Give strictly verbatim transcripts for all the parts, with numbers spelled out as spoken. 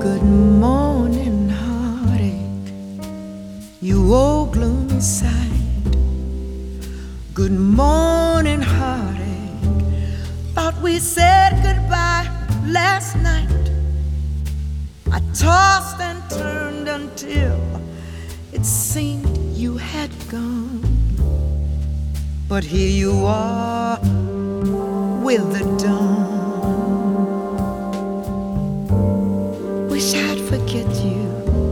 Good morning, heartache, you old gloomy sight. Good morning, heartache, thought we said goodbye last night. I tossed and turned until it seemed you had gone. But here you are with the dawn. Wish I'd forget you,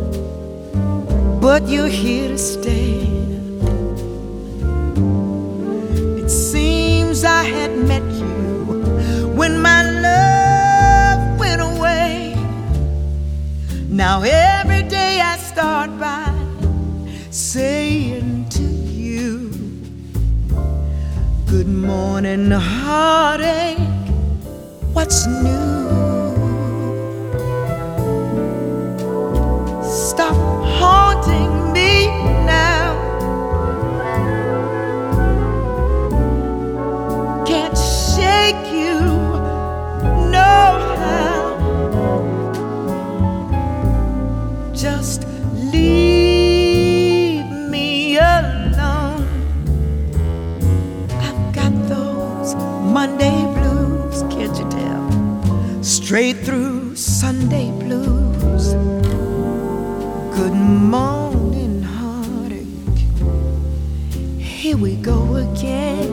but you're here to stay. It seems I had met you when my love went away. Now every day I start by saying to you, good morning, heartache, what's new? Stop haunting me now. Can't shake you, no how. Just leave me alone. I've got those Monday blues, can't you tell? Straight through Sunday blues. Good morning, heartache, here we go again.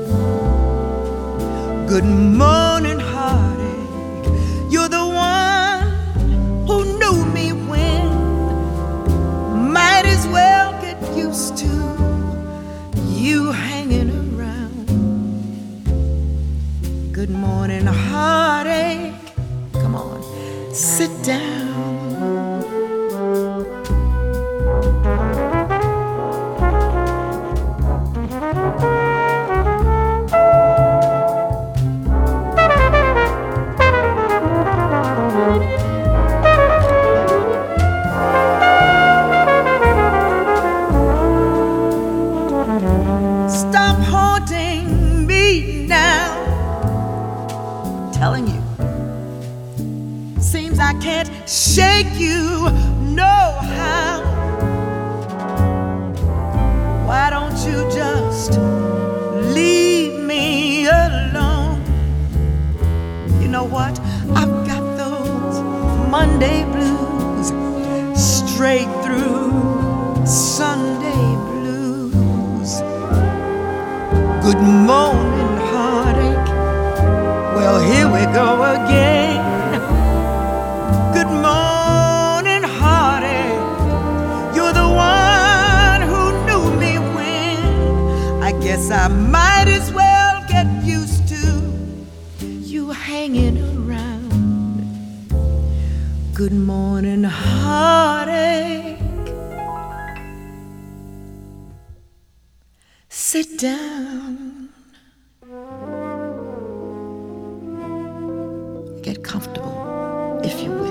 Good morning, heartache, you're the one who knew me when. Might as well get used to you hanging around. Good morning, heartache, come on, sit down. Stop haunting me now. I'm telling you, seems I can't shake you, no how. Why don't you just leave me alone? You know what? I've got those Monday blues straight through Sunday blues. Good morning, heartache, well, here we go again. Good morning, heartache, you're the one who knew me when. I guess I might as well get used to you hanging around. Good morning, heartache, sit down, get comfortable if you will.